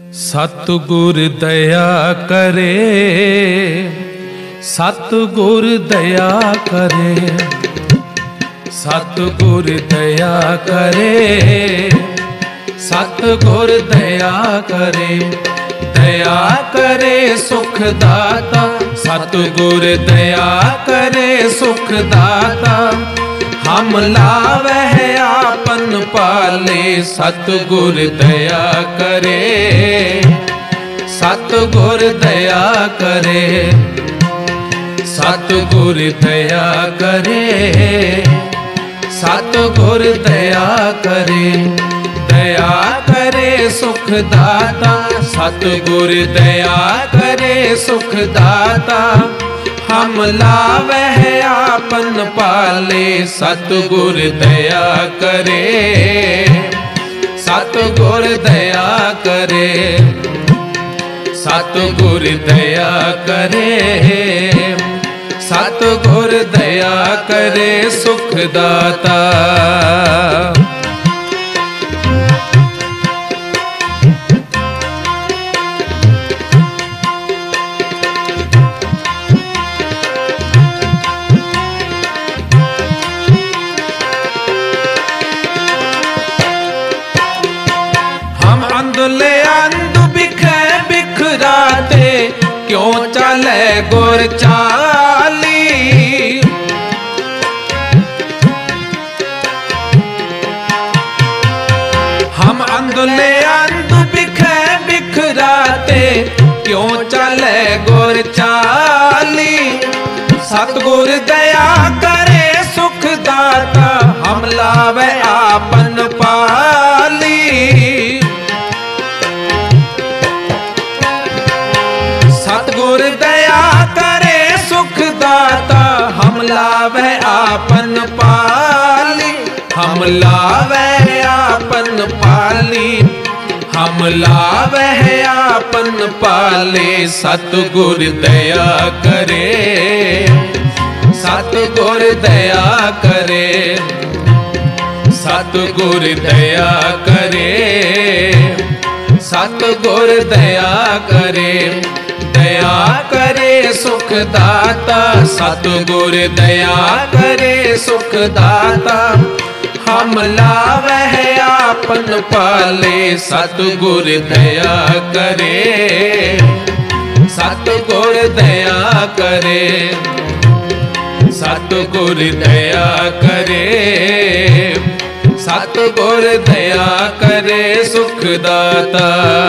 सतगुर दया करे, सतगुर दया करे, सतगुर दया करे, सतगुर दया करे। दया करे सुख दाता, सतगुर दया करे सुख दाता। हम लावह आपन पाले, सतगुर दया करे, सतगुर दया करे, सतगुर दया करे, सतगुर दया करे। दया करे सुख दाता, सतगुर दया करे सुख दाता। हम लावह आपन पाले, सतगुर दया करे, सतगुर दया करे, सतगुर दया करे, सतगुर दया करे सुख दाता। अंधले अंध बिखे बिखराते, क्यों चले गुर चाली। हम अंधले अंध बिखे बिखराते, क्यों चले गुर चाली। सतगुर दया करे सुख दाता, हम लावे आपन पाली। सतगुर दया करे सुख दाता, हम लावे आपन पाली। हम लावे आपन पाली, हम लावे आपन पाले। सतगुर दया करे, सतगुर दया करे, सतगुर दया करे, सतगुर दया करे। दया करे सुख दाता, सतगुर दया करे सुख दाता। हम लावह आपन पाले, सतगुर दया करे, सतगुर दया करे, सतगुर दया करे, सतगुर दया करे सुख दाता।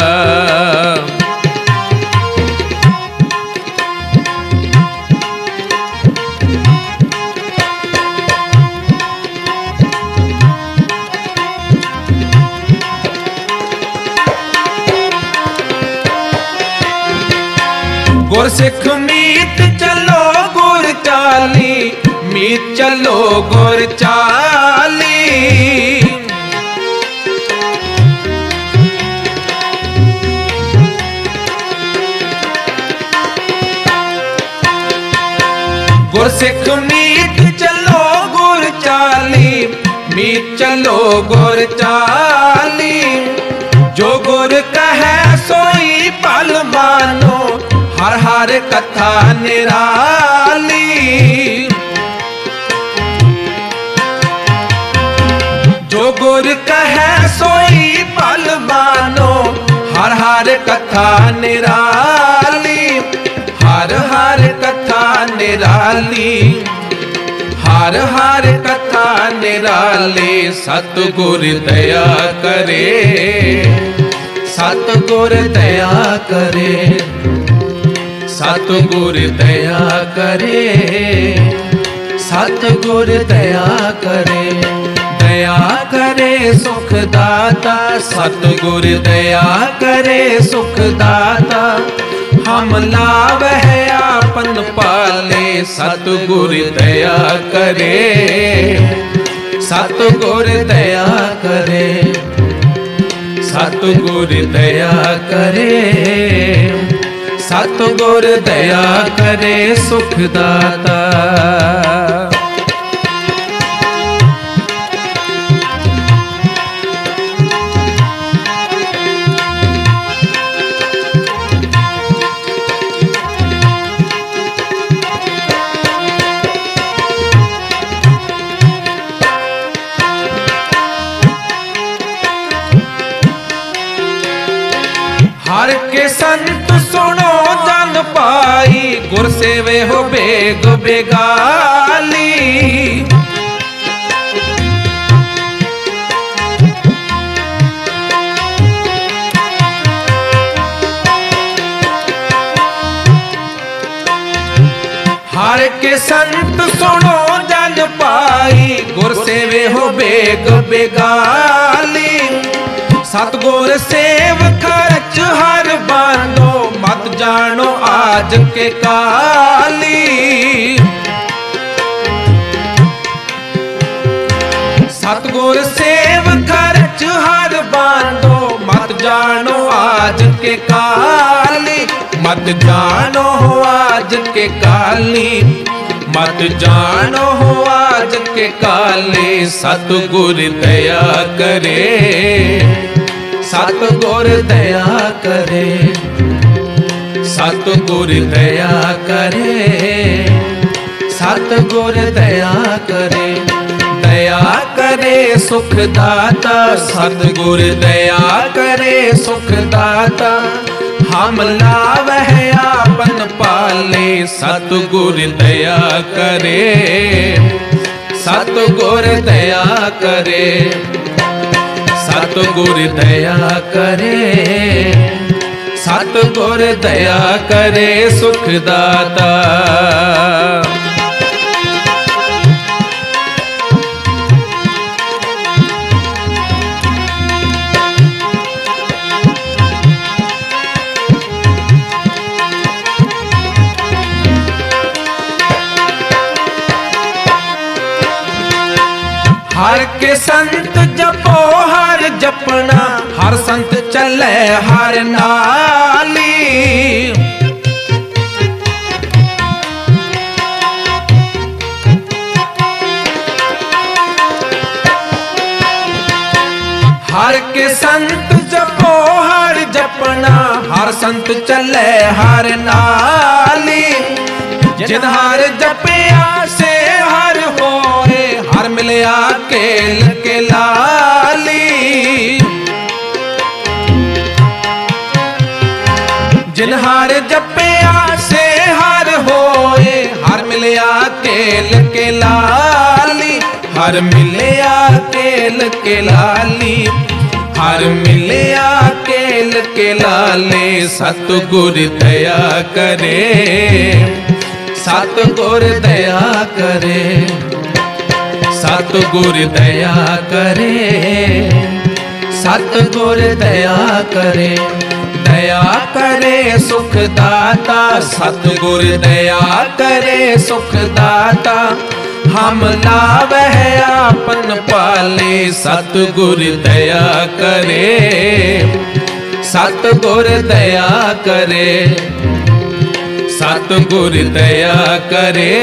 गुर सिख मीत चलो गुर चाली, मीत चलो गुर चाली। गुर सिख मीत चलो गुर चाली, मीत चलो गुर चाली। जो गुर कहे सोई पल मानो, हर हर कथा निराली। जो गुर कहे सोई पल मानो, हर हर कथा निराली। हर हर कथा निराली, हर हर कथा निराली। सतगुर दया करे, सतगुर दया करे, सतगुर दया करे, सतगुर दया करे। दया करे सुख दाता, सतगुर दया करे सुख दाता। हम लावह आपन पाले, सतगुर दया करे, सतगुर दया करे, सतगुर दया करे, सतगुर दया करे सुख दाता। हर के संत सुनो जन पाई, गुर सेवे हो बेग बेगाली। हर के संत सुनो जन पाई, गुर सेवे हो बेग बेगाली। सतगुर सेव खर्च हर बांधो, मत जानो आज के काली। सतगुर सेव खर्च हर बांधो, मत जानो आज के काली। मत जानो आज के काली, मत जानो आज के काले। सतगुर दया करे, सतगुर दया करे, सतगुर दया करे, सतगुर दया करे। दया करे सुख दाता, सतगुर दया करे सुख दाता। हम लावह आपन पाले, सतगुर दया करे, सतगुर दया करे, सतगुर दया करे, सतगुर दया करे सुख दाता। हर के संत जपो हर जपना, हर संत चले हर नाली। हर के संत जपो हर जपना, हर संत चले हर नाली। जिन हर जपया से हर होए, हर मिलया केल के लाली। जिन हर जपया से हर होए, हर मिलया केल के लाली। हर मिलया केल के लाली, हर मिलया केल के लाले। सतगुर दया करे, सतगुर दया करे, सतगुर दया करे, सतगुर दया करे। दया करे सुख दाता, सतगुर दया करे सुख दाता। हम लावह आपन पाले, सतगुर दया करे, सतगुर दया करे, सतगुर दया करे,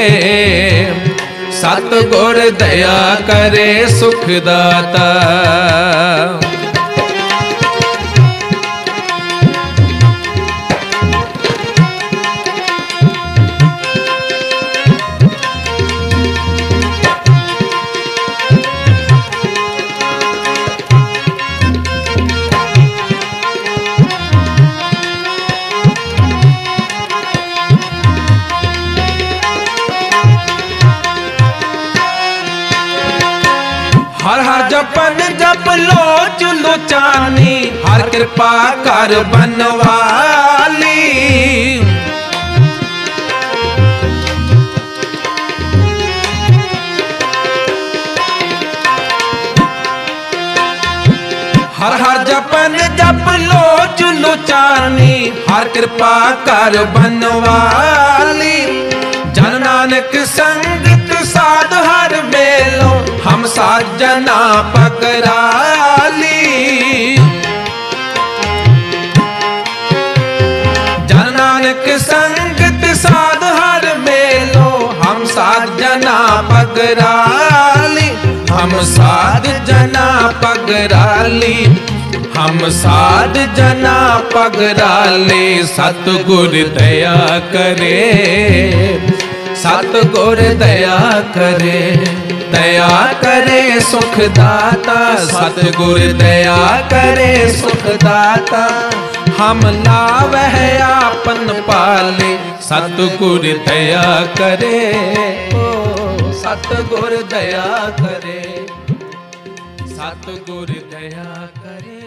सतगुर दया करे सुख दाता। हर हर जपन जप लो चुलो चानी, हर कृपा कर बनवाली। हर हर जपन जप लो चुलो चानी, हर कृपा कर बनवाली। जन नानक संगत साध हर मेलो, हम साजना पकराली। जन नानक संगत साध हर मेलो, हम साजना पकराली। हम साध जना पगराली, हम साध जना पगराले। सतगुर दया करे, सतगुर दया करे, दया करे सुख दाता। सतगुर दया करे सुख दाता। हम लावह आपन पाले। सतगुर दया करे, ओ सतगुर दया करे, सतगुर दया करे।